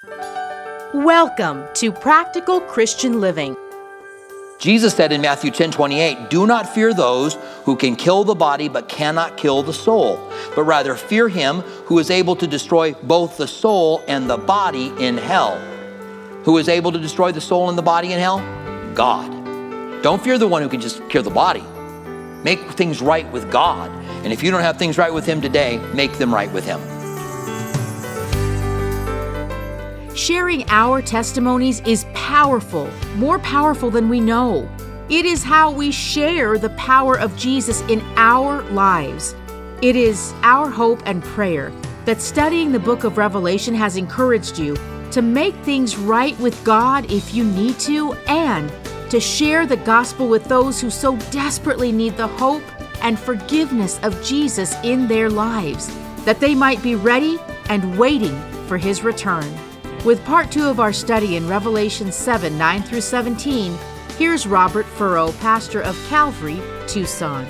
Welcome to Practical Christian Living. Jesus said in Matthew 10:28, "Do not fear those who can kill the body but cannot kill the soul, but rather fear him who is able to destroy both the soul and the body in hell." Who is able to destroy the soul and the body in hell? God. Don't fear the one who can just kill the body. Make things right with God. And if you don't have things right with him today, make them right with him. Sharing our testimonies is powerful, more powerful than we know. It is how we share the power of Jesus in our lives. It is our hope and prayer that studying the book of Revelation has encouraged you to make things right with God if you need to, and to share the gospel with those who so desperately need the hope and forgiveness of Jesus in their lives, that they might be ready and waiting for his return. With part 2 of our study in Revelation 7, 9 through 17, here's Robert Furrow, pastor of Calvary, Tucson.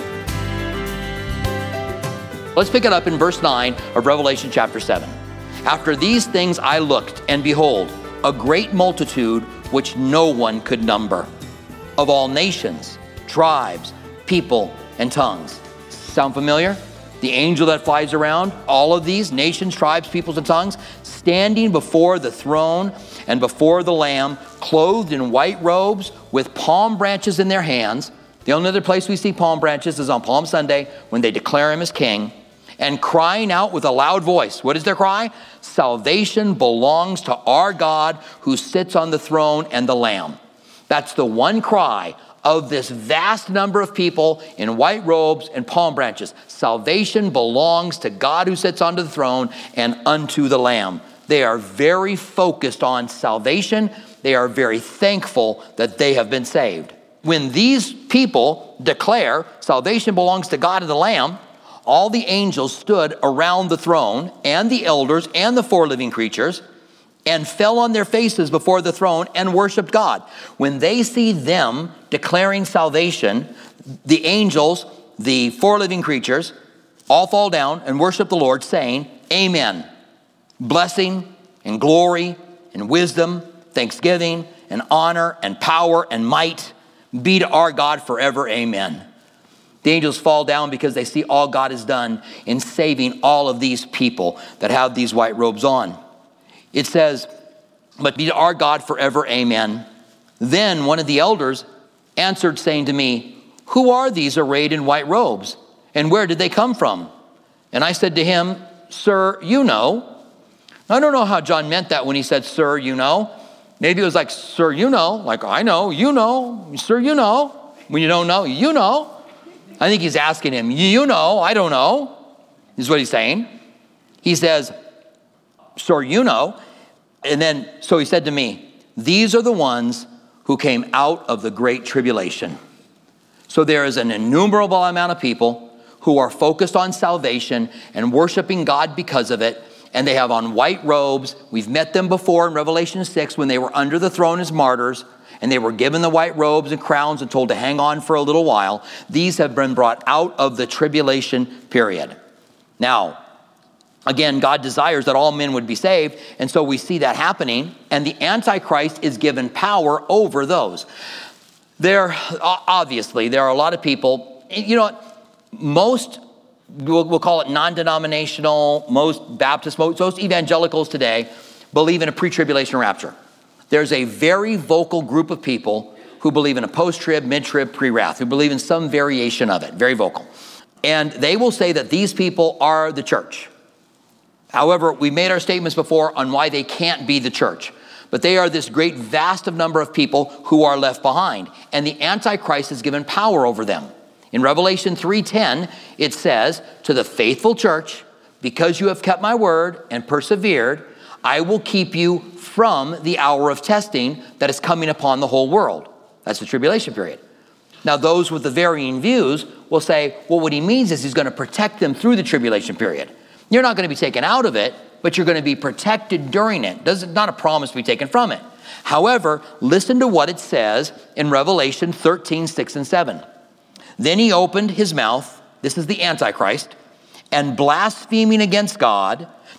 Let's pick it up in verse 9 of Revelation chapter 7. "After these things I looked, and behold, a great multitude which no one could number, of all nations, tribes, people, and tongues." Sound familiar? The angel that flies around, all of these nations, tribes, peoples, and tongues, standing before the throne and before the Lamb, clothed in white robes with palm branches in their hands. The only other place we see palm branches is on Palm Sunday when they declare him as king, and crying out with a loud voice. What is their cry? "Salvation belongs to our God who sits on the throne and the Lamb." That's the one cry of this vast number of people in white robes and palm branches. Salvation belongs to God who sits on the throne and unto the Lamb. They are very focused on salvation. They are very thankful that they have been saved. When these people declare salvation belongs to God and the Lamb, all the angels stood around the throne, and the elders and the 4 living creatures, and fell on their faces before the throne and worshiped God. When they see them declaring salvation, the angels, the 4 living creatures, all fall down and worship the Lord, saying, "Amen. Blessing and glory and wisdom, thanksgiving and honor and power and might be to our God forever. Amen." The angels fall down because they see all God has done in saving all of these people that have these white robes on. It says, "But be to our God forever. Amen." Then one of the elders answered, saying to me, "Who are these arrayed in white robes? And where did they come from?" And I said to him, "Sir, you know." I don't know how John meant that when he said, "Sir, you know." Maybe it was like, "Sir, you know," like I know, you know, "Sir, you know." When you don't know, you know. I think he's asking him, "You know, I don't know," is what he's saying. He says, "Sir, you know." And then, so he said to me, "These are the ones who came out of the great tribulation." So there is an innumerable amount of people who are focused on salvation and worshiping God because of it. And they have on white robes. We've met them before in Revelation 6 when they were under the throne as martyrs, and they were given the white robes and crowns and told to hang on for a little while. These have been brought out of the tribulation period. Now, again, God desires that all men would be saved, and so we see that happening, and the Antichrist is given power over those. Obviously, there are a lot of people, you know what, most, we'll call it non-denominational, most Baptists, most evangelicals today believe in a pre-tribulation rapture. There's a very vocal group of people who believe in a post-trib, mid-trib, pre-wrath, who believe in some variation of it, very vocal. And they will say that these people are the church. However, we made our statements before on why they can't be the church. But they are this great vast of number of people who are left behind. And the Antichrist is given power over them. In Revelation 3:10, it says, "To the faithful church, because you have kept my word and persevered, I will keep you from the hour of testing that is coming upon the whole world." That's the tribulation period. Now, those with the varying views will say, well, what he means is he's going to protect them through the tribulation period. You're not going to be taken out of it, but you're going to be protected during it. It's not a promise to be taken from it. However, listen to what it says in Revelation 13:6 and 7. "Then he opened his mouth," this is the Antichrist, "and blaspheming against God,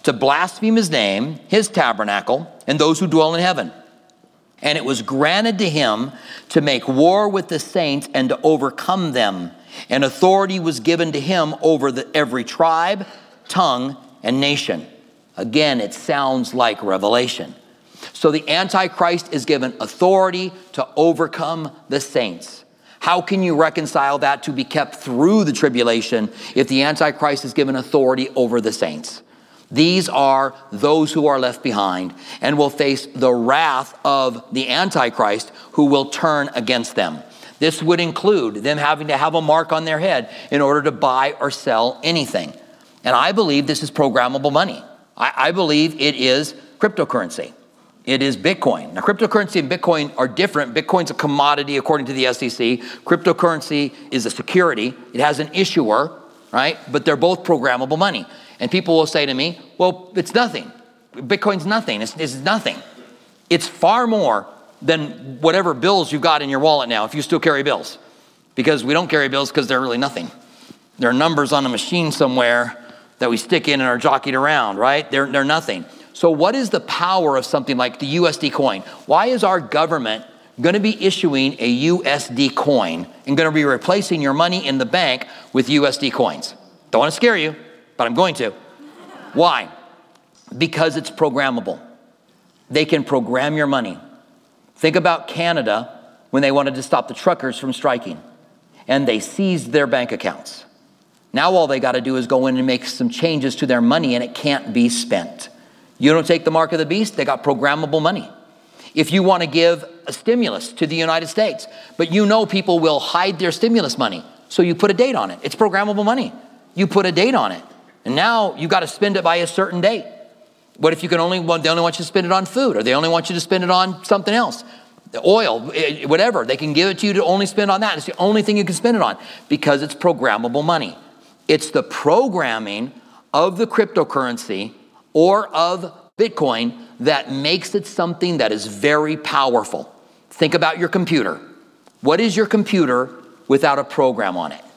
to blaspheme his name, his tabernacle, and those who dwell in heaven. And it was granted to him to make war with the saints and to overcome them. And authority was given to him over every tribe, tongue, and nation. Again, it sounds like Revelation. So the Antichrist is given authority to overcome the saints. How can you reconcile that to be kept through the tribulation if the Antichrist is given authority over the saints? These are those who are left behind and will face the wrath of the Antichrist, who will turn against them. This would include them having to have a mark on their head in order to buy or sell anything. And I believe this is programmable money. I believe it is cryptocurrency. It is Bitcoin. Now, cryptocurrency and Bitcoin are different. Bitcoin's a commodity according to the SEC. Cryptocurrency is a security. It has an issuer, right? But they're both programmable money. And people will say to me, well, it's nothing. Bitcoin's nothing. It's nothing. It's far more than whatever bills you've got in your wallet now, if you still carry bills. Because we don't carry bills because they're really nothing. There are numbers on a machine somewhere that we stick in and are jockeyed around, right? They're nothing. So what is the power of something like the USD coin? Why is our government going to be issuing a USD coin and going to be replacing your money in the bank with USD coins? Don't want to scare you, but I'm going to. Why? Because it's programmable. They can program your money. Think about Canada when they wanted to stop the truckers from striking, and they seized their bank accounts. Now all they got to do is go in and make some changes to their money, and it can't be spent. You don't take the mark of the beast, they got programmable money. If you want to give a stimulus to the United States, but you know people will hide their stimulus money, so you put a date on it. It's programmable money. You put a date on it, and now you got to spend it by a certain date. What if they only want you to spend it on food, or they only want you to spend it on something else? The oil, whatever. They can give it to you to only spend on that. It's the only thing you can spend it on because it's programmable money. It's the programming of the cryptocurrency or of Bitcoin that makes it something that is very powerful. Think about your computer. What is your computer without a program on it?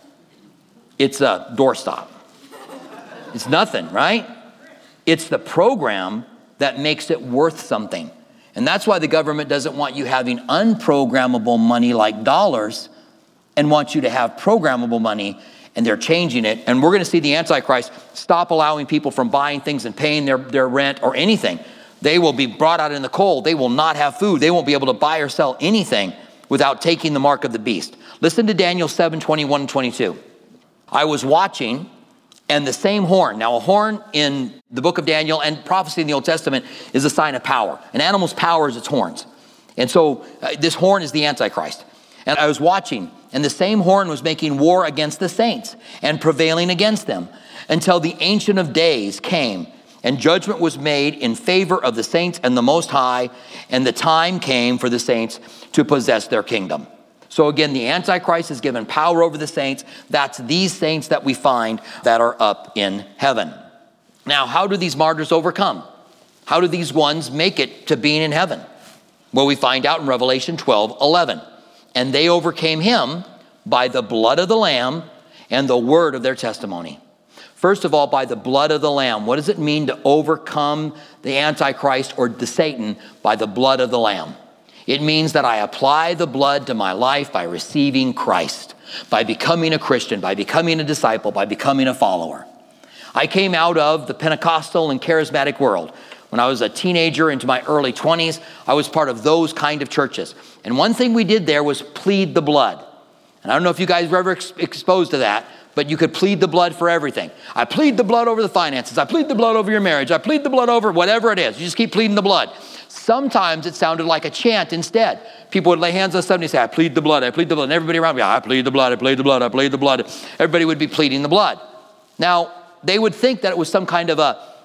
It's a doorstop. It's nothing, right? It's the program that makes it worth something. And that's why the government doesn't want you having unprogrammable money like dollars and wants you to have programmable money, and they're changing it. And we're going to see the Antichrist stop allowing people from buying things and paying their rent or anything. They will be brought out in the cold. They will not have food. They won't be able to buy or sell anything without taking the mark of the beast. Listen to Daniel 7:21 and 22. I was watching, and the same horn. Now, a horn in the book of Daniel and prophecy in the Old Testament is a sign of power. An animal's power is its horns. And so this horn is the Antichrist. And I was watching, and the same horn was making war against the saints and prevailing against them until the Ancient of Days came, and judgment was made in favor of the saints and the Most High, and the time came for the saints to possess their kingdom. So again, the Antichrist is given power over the saints. That's these saints that we find that are up in heaven. Now, how do these martyrs overcome? How do these ones make it to being in heaven? Well, we find out in Revelation 12:11. And they overcame him by the blood of the Lamb and the word of their testimony. First of all, by the blood of the Lamb. What does it mean to overcome the Antichrist or the Satan by the blood of the Lamb? It means that I apply the blood to my life by receiving Christ, by becoming a Christian, by becoming a disciple, by becoming a follower. I came out of the Pentecostal and charismatic world. When I was a teenager into my early 20s, I was part of those kind of churches. And one thing we did there was plead the blood. And I don't know if you guys were ever exposed to that, but you could plead the blood for everything. I plead the blood over the finances. I plead the blood over your marriage. I plead the blood over whatever it is. You just keep pleading the blood. Sometimes it sounded like a chant instead. People would lay hands on somebody and say, I plead the blood, I plead the blood. And everybody around me, I plead the blood, I plead the blood, I plead the blood. Everybody would be pleading the blood. Now, they would think that it was some kind of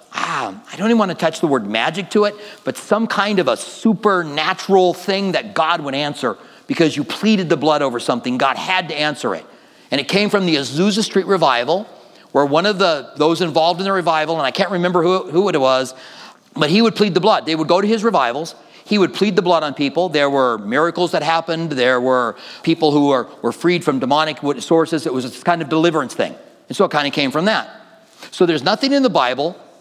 I don't even want to touch the word magic to it, but some kind of a supernatural thing that God would answer because you pleaded the blood over something. God had to answer it. And it came from the Azusa Street revival, where one of those involved in the revival, and I can't remember who it was, but he would plead the blood. They would go to his revivals. He would plead the blood on people. There were miracles that happened. There were people who were freed from demonic sources. It was this kind of deliverance thing. And so it kind of came from that. So there's nothing in the Bible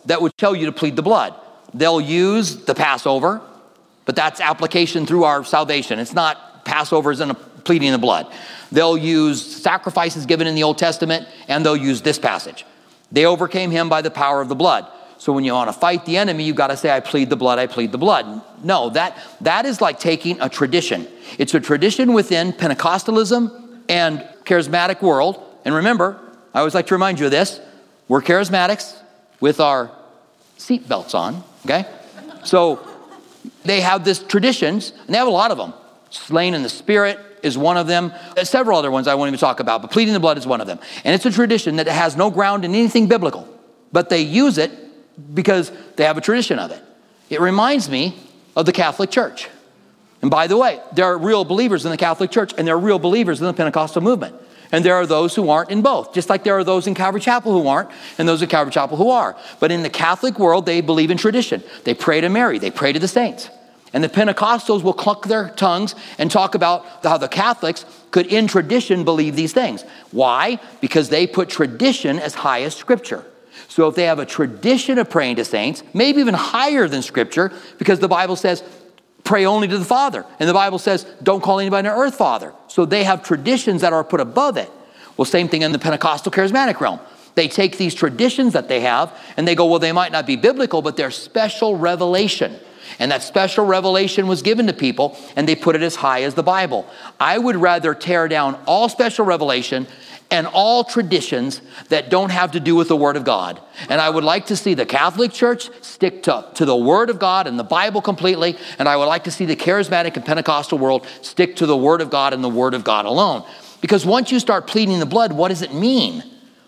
that would tell you to plead the blood. They'll use the Passover, but that's application through our salvation. It's not Passover isn't a pleading the blood. They'll use sacrifices given in the Old Testament, and they'll use this passage. They overcame him by the power of the blood. So when you want to fight the enemy, you've got to say, I plead the blood, I plead the blood. No, that is like taking a tradition. It's a tradition within Pentecostalism and charismatic world. And remember, I always like to remind you of this. We're charismatics with our seat belts on, okay? So they have this traditions, and they have a lot of them. Slain in the Spirit is one of them. There's several other ones I won't even talk about, but pleading the blood is one of them. And it's a tradition that has no ground in anything biblical, but they use it because they have a tradition of it. It reminds me of the Catholic Church. And by the way, there are real believers in the Catholic Church, and there are real believers in the Pentecostal movement. And there are those who aren't in both, just like there are those in Calvary Chapel who aren't, and those in Calvary Chapel who are. But in the Catholic world, they believe in tradition. They pray to Mary. They pray to the saints. And the Pentecostals will cluck their tongues and talk about how the Catholics could, in tradition, believe these things. Why? Because they put tradition as high as Scripture. So if they have a tradition of praying to saints, maybe even higher than Scripture, because the Bible says, pray only to the Father. And the Bible says, don't call anybody on earth Father. So they have traditions that are put above it. Well, same thing in the Pentecostal charismatic realm. They take these traditions that they have, and they go, well, they might not be biblical, but they're special revelation. And that special revelation was given to people, and they put it as high as the Bible. I would rather tear down all special revelation and all traditions that don't have to do with the Word of God. And I would like to see the Catholic Church stick to the Word of God and the Bible completely, and I would like to see the charismatic and Pentecostal world stick to the Word of God and the Word of God alone. Because once you start pleading the blood, what does it mean?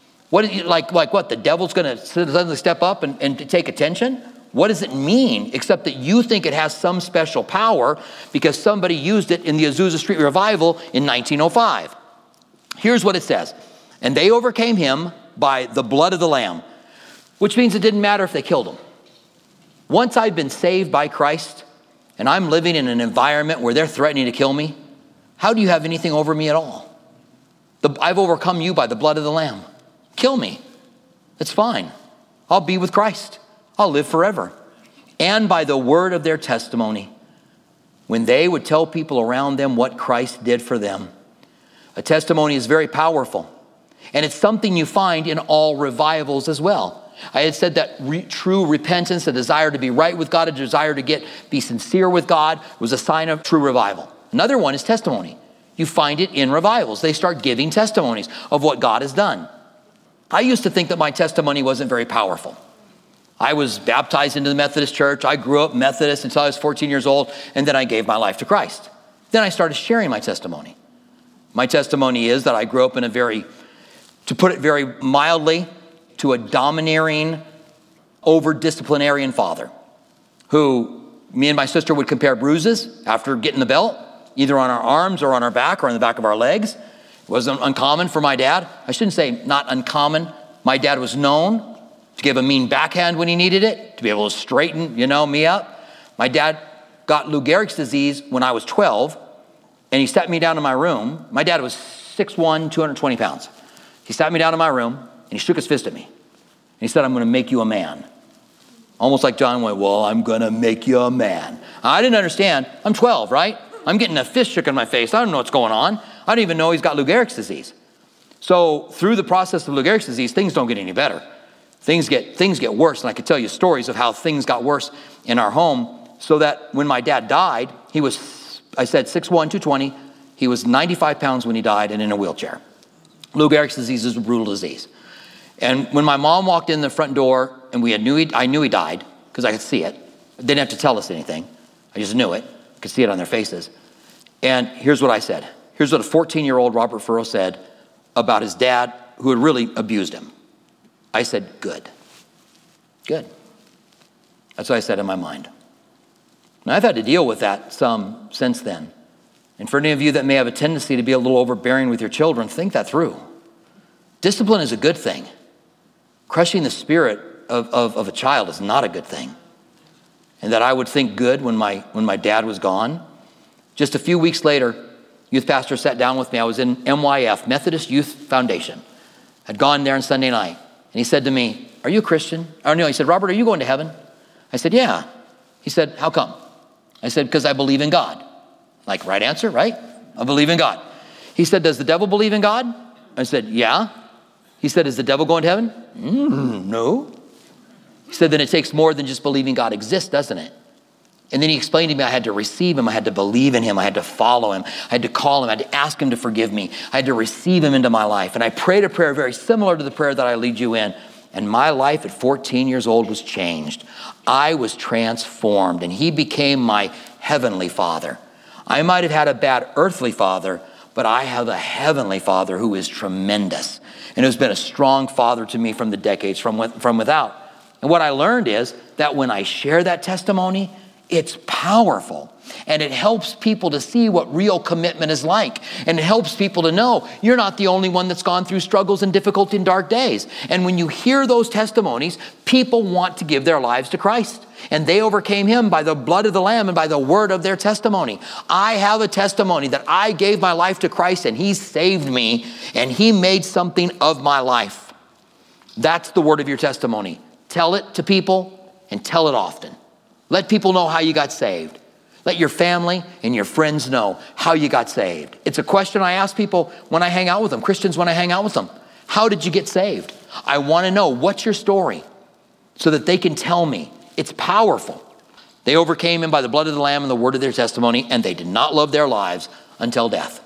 Like what? The devil's going to suddenly step up and take attention? What does it mean, except that you think it has some special power because somebody used it in the Azusa Street Revival in 1905. Here's what it says. And they overcame him by the blood of the Lamb, which means it didn't matter if they killed him. Once I've been saved by Christ and I'm living in an environment where they're threatening to kill me, how do you have anything over me at all? I've overcome you by the blood of the Lamb. Kill me. It's fine. I'll be with Christ. I'll live forever. And by the word of their testimony, when they would tell people around them what Christ did for them. A testimony is very powerful. And it's something you find in all revivals as well. I had said that true repentance, a desire to be right with God, a desire to be sincere with God, was a sign of true revival. Another one is testimony. You find it in revivals. They start giving testimonies of what God has done. I used to think that my testimony wasn't very powerful. I was baptized into the Methodist Church. I grew up Methodist until I was 14 years old, and then I gave my life to Christ. Then I started sharing my testimony. My testimony is that I grew up in to put it very mildly, to a domineering, over-disciplinarian father who me and my sister would compare bruises after getting the belt, either on our arms or on our back or on the back of our legs. It wasn't uncommon for my dad. I shouldn't say not uncommon. My dad was known to give a mean backhand when he needed it, to be able to straighten, me up. My dad got Lou Gehrig's disease when I was 12, and he sat me down in my room. My dad was 6'1", 220 pounds. He sat me down in my room, and he shook his fist at me. And he said, I'm going to make you a man. Almost like John went, well, I'm going to make you a man. I didn't understand. I'm 12, right? I'm getting a fist shook in my face. I don't know what's going on. I don't even know he's got Lou Gehrig's disease. So through the process of Lou Gehrig's disease, things don't get any better. Things get worse, and I could tell you stories of how things got worse in our home, so that when my dad died, he was, I said 6'1", 220. He was 95 pounds when he died and in a wheelchair. Lou Gehrig's disease is a brutal disease. And when my mom walked in the front door, and I knew he died, because I could see it. They didn't have to tell us anything. I just knew it. I could see it on their faces. And here's what I said. Here's what a 14-year-old Robert Furrow said about his dad, who had really abused him. I said, good. Good. That's what I said in my mind. And I've had to deal with that some since then. And for any of you that may have a tendency to be a little overbearing with your children, think that through. Discipline is a good thing. Crushing the spirit of a child is not a good thing. And that I would think good when my dad was gone. Just a few weeks later, youth pastor sat down with me. I was in MYF, Methodist Youth Foundation. I'd gone there on Sunday night. And he said to me, are you a Christian? Oh, no, he said, Robert, are you going to heaven? I said, yeah. He said, how come? I said, because I believe in God. Like, right answer, right? I believe in God. He said, does the devil believe in God? I said, yeah. He said, is the devil going to heaven? No. He said, then it takes more than just believing God exists, doesn't it? And then he explained to me I had to receive him. I had to believe in him. I had to follow him. I had to call him. I had to ask him to forgive me. I had to receive him into my life. And I prayed a prayer very similar to the prayer that I lead you in. And my life at 14 years old was changed. I was transformed, and he became my heavenly father. I might have had a bad earthly father, but I have a heavenly father who is tremendous and who's been a strong father to me from the decades from without. And what I learned is that when I share that testimony, it's powerful, and it helps people to see what real commitment is like, and it helps people to know you're not the only one that's gone through struggles and difficulty and dark days. And when you hear those testimonies, people want to give their lives to Christ, and they overcame him by the blood of the Lamb and by the word of their testimony. I have a testimony that I gave my life to Christ, and he saved me, and he made something of my life. That's the word of your testimony. Tell it to people, and tell it often. Let people know how you got saved. Let your family and your friends know how you got saved. It's a question I ask people when I hang out with them, Christians when I hang out with them. How did you get saved? I want to know, what's your story? So that they can tell me. It's powerful. They overcame him by the blood of the Lamb and the word of their testimony, and they did not love their lives until death.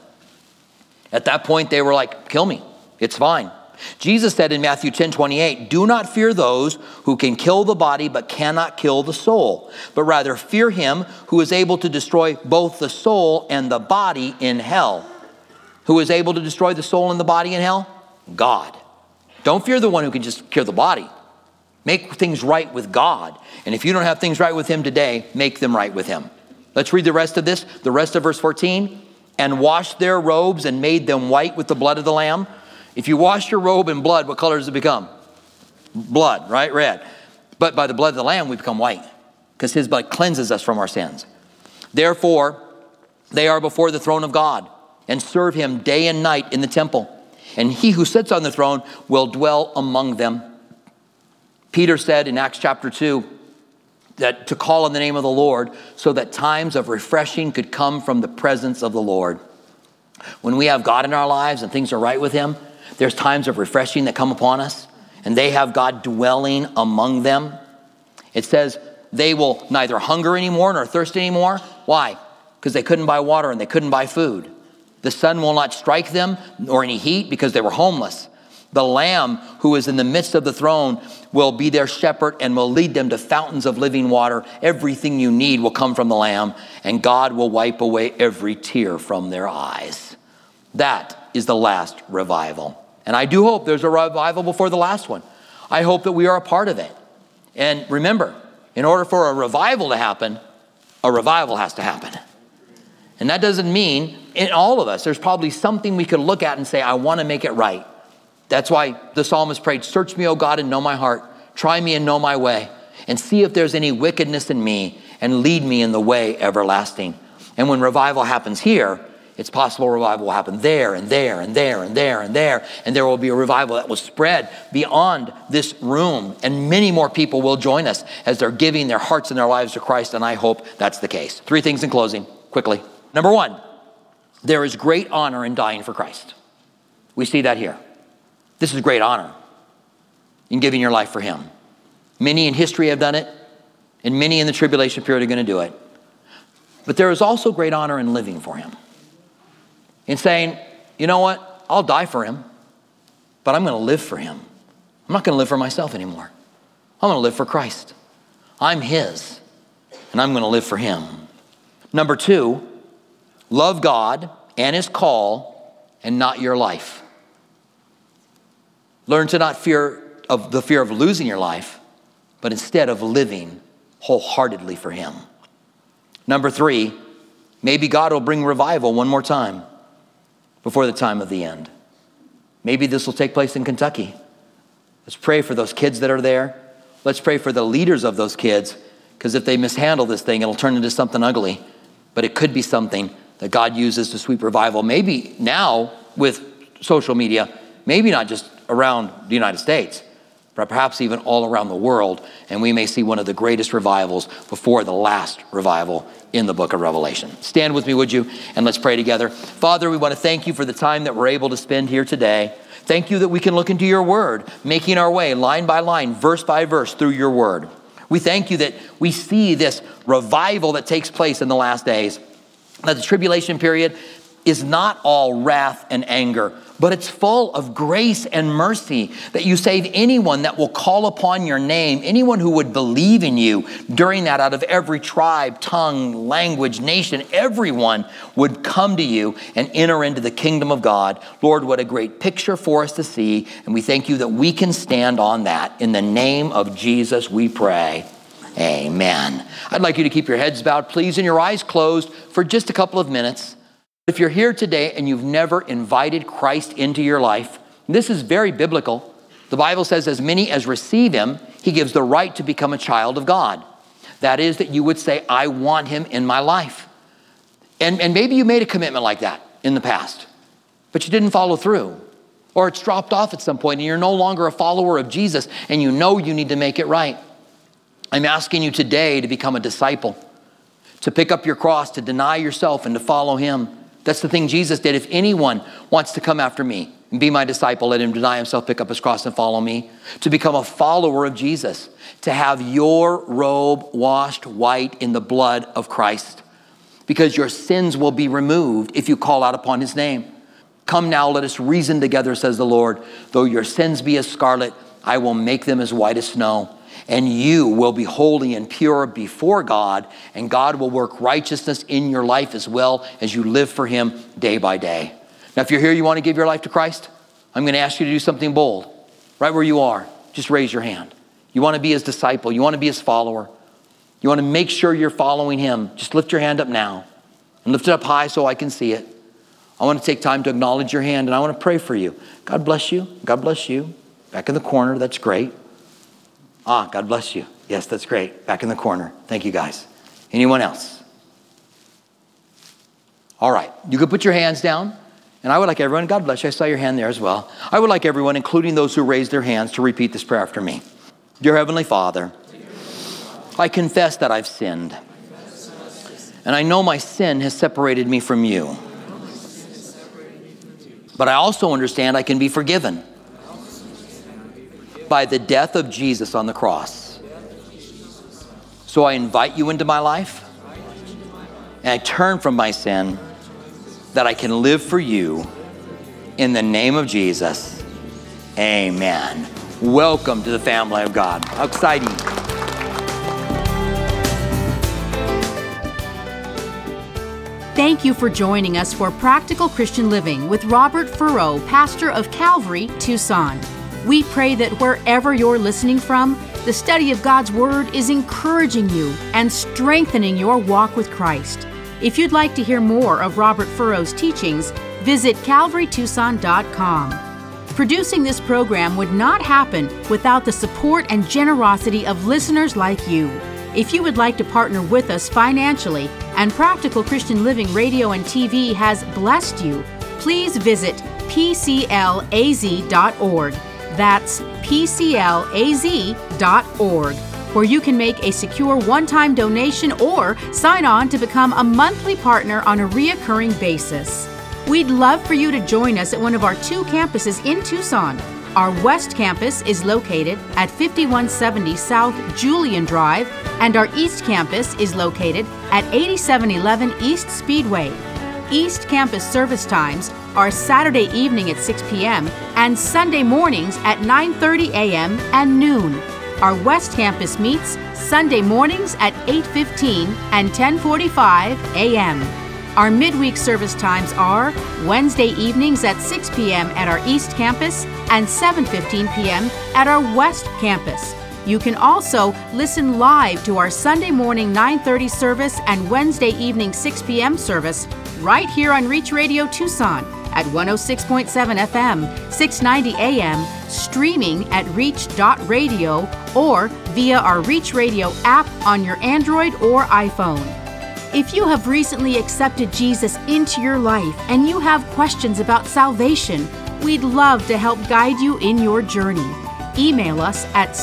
At that point, they were like, kill me. It's fine. Jesus said in Matthew 10:28, do not fear those who can kill the body but cannot kill the soul, but rather fear him who is able to destroy both the soul and the body in hell. Who is able to destroy the soul and the body in hell? God. Don't fear the one who can just kill the body. Make things right with God. And if you don't have things right with him today, make them right with him. Let's read the rest of this, the rest of verse 14. And washed their robes and made them white with the blood of the Lamb. If you wash your robe in blood, what color does it become? Blood, right? Red. But by the blood of the Lamb, we become white, because his blood cleanses us from our sins. Therefore, they are before the throne of God and serve him day and night in the temple. And he who sits on the throne will dwell among them. Peter said in Acts chapter 2 that to call on the name of the Lord so that times of refreshing could come from the presence of the Lord. When we have God in our lives and things are right with him, there's times of refreshing that come upon us, and they have God dwelling among them. It says they will neither hunger anymore nor thirst anymore. Why? Because they couldn't buy water and they couldn't buy food. The sun will not strike them nor any heat because they were homeless. The Lamb who is in the midst of the throne will be their shepherd and will lead them to fountains of living water. Everything you need will come from the Lamb, and God will wipe away every tear from their eyes. That is the last revival. And I do hope there's a revival before the last one. I hope that we are a part of it. And remember, in order for a revival to happen, a revival has to happen. And that doesn't mean in all of us, there's probably something we could look at and say, I want to make it right. That's why the psalmist prayed, search me, O God, and know my heart. Try me and know my way. And see if there's any wickedness in me, and lead me in the way everlasting. And when revival happens here, it's possible revival will happen there and there and there and there and there. And there will be a revival that will spread beyond this room. And many more people will join us as they're giving their hearts and their lives to Christ. And I hope that's the case. 3 things in closing, quickly. Number 1, there is great honor in dying for Christ. We see that here. This is great honor in giving your life for him. Many in history have done it, and many in the tribulation period are going to do it. But there is also great honor in living for him. In saying, you know what, I'll die for him, but I'm going to live for him. I'm not going to live for myself anymore. I'm going to live for Christ. I'm his, and I'm going to live for him. Number 2, love God and his call and not your life. Learn to not fear of losing your life, but instead of living wholeheartedly for him. Number 3, maybe God will bring revival one more time before the time of the end. Maybe this will take place in Kentucky. Let's pray for those kids that are there. Let's pray for the leaders of those kids, because if they mishandle this thing, it'll turn into something ugly. But it could be something that God uses to sweep revival. Maybe now with social media, maybe not just around the United States, perhaps even all around the world, and we may see one of the greatest revivals before the last revival in the book of Revelation. Stand with me, would you? And let's pray together. Father, we want to thank you for the time that we're able to spend here today. Thank you that we can look into your word, making our way line by line, verse by verse through your word. We thank you that we see this revival that takes place in the last days, that the tribulation period is not all wrath and anger, but it's full of grace and mercy, that you save anyone that will call upon your name, anyone who would believe in you during that, out of every tribe, tongue, language, nation, everyone would come to you and enter into the kingdom of God. Lord, what a great picture for us to see, and we thank you that we can stand on that. In the name of Jesus, we pray. Amen. I'd like you to keep your heads bowed, please, and your eyes closed for just a couple of minutes. If you're here today and you've never invited Christ into your life, this is very biblical. The Bible says, as many as receive him, he gives the right to become a child of God. That is, that you would say, I want him in my life. And maybe you made a commitment like that in the past, but you didn't follow through. Or it's dropped off at some point and you're no longer a follower of Jesus and you know you need to make it right. I'm asking you today to become a disciple, to pick up your cross, to deny yourself and to follow him. That's the thing Jesus did. If anyone wants to come after me and be my disciple, let him deny himself, pick up his cross and follow me. To become a follower of Jesus, to have your robe washed white in the blood of Christ, because your sins will be removed if you call out upon his name. Come now, let us reason together, says the Lord. Though your sins be as scarlet, I will make them as white as snow. And you will be holy and pure before God, and God will work righteousness in your life as well as you live for him day by day. Now, if you're here, you want to give your life to Christ, I'm going to ask you to do something bold. Right where you are, just raise your hand. You want to be his disciple. You want to be his follower. You want to make sure you're following him. Just lift your hand up now and lift it up high so I can see it. I want to take time to acknowledge your hand, and I want to pray for you. God bless you. God bless you. Back in the corner, that's great. God bless you. Yes, that's great. Back in the corner. Thank you, guys. Anyone else? All right. You could put your hands down. And I would like everyone, God bless you. I saw your hand there as well. I would like everyone, including those who raised their hands, to repeat this prayer after me. Dear Heavenly Father, I confess that I've sinned. And I know my sin has separated me from you. But I also understand I can be forgiven by the death of Jesus on the cross. So I invite you into my life, and I turn from my sin that I can live for you in the name of Jesus. Amen. Welcome to the family of God. How exciting. Thank you for joining us for Practical Christian Living with Robert Furrow, pastor of Calvary, Tucson. We pray that wherever you're listening from, the study of God's Word is encouraging you and strengthening your walk with Christ. If you'd like to hear more of Robert Furrow's teachings, visit calvarytucson.com. Producing this program would not happen without the support and generosity of listeners like you. If you would like to partner with us financially and Practical Christian Living Radio and TV has blessed you, please visit pclaz.org. That's pclaz.org, where you can make a secure one-time donation or sign on to become a monthly partner on a reoccurring basis. We'd love for you to join us at one of our 2 campuses in Tucson. Our West Campus is located at 5170 South Julian Drive, and our East Campus is located at 8711 East Speedway. East Campus service times are Saturday evening at 6 p.m. and Sunday mornings at 9:30 a.m. and noon. Our West Campus meets Sunday mornings at 8:15 and 10:45 a.m. Our midweek service times are Wednesday evenings at 6 p.m. at our East Campus and 7:15 p.m. at our West Campus. You can also listen live to our Sunday morning 9:30 service and Wednesday evening 6 p.m. service right here on Reach Radio Tucson at 106.7 FM, 690 AM, streaming at reach.radio or via our Reach Radio app on your Android or iPhone. If you have recently accepted Jesus into your life and you have questions about salvation, we'd love to help guide you in your journey. email us at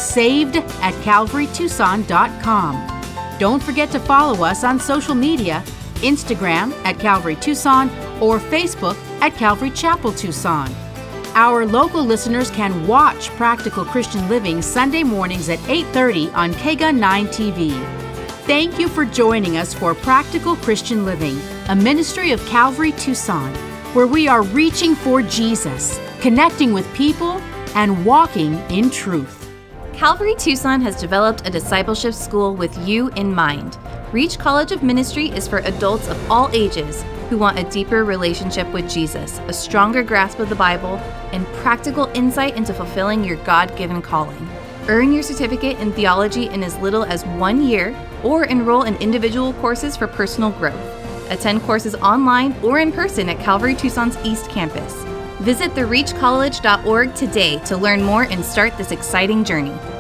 saved@calvarytucson.com. Don't forget to follow us on social media, Instagram at Calvary Tucson or Facebook at Calvary Chapel Tucson. Our local listeners can watch Practical Christian Living Sunday mornings at 8:30 on KGUN 9 TV. Thank you for joining us for Practical Christian Living, a ministry of Calvary Tucson, where we are reaching for Jesus, connecting with people, and walking in truth. Calvary Tucson has developed a discipleship school with you in mind. Reach College of Ministry is for adults of all ages who want a deeper relationship with Jesus, a stronger grasp of the Bible, and practical insight into fulfilling your God-given calling. Earn your certificate in theology in as little as 1 year, or enroll in individual courses for personal growth. Attend courses online or in person at Calvary Tucson's East Campus. Visit thereachcollege.org today to learn more and start this exciting journey.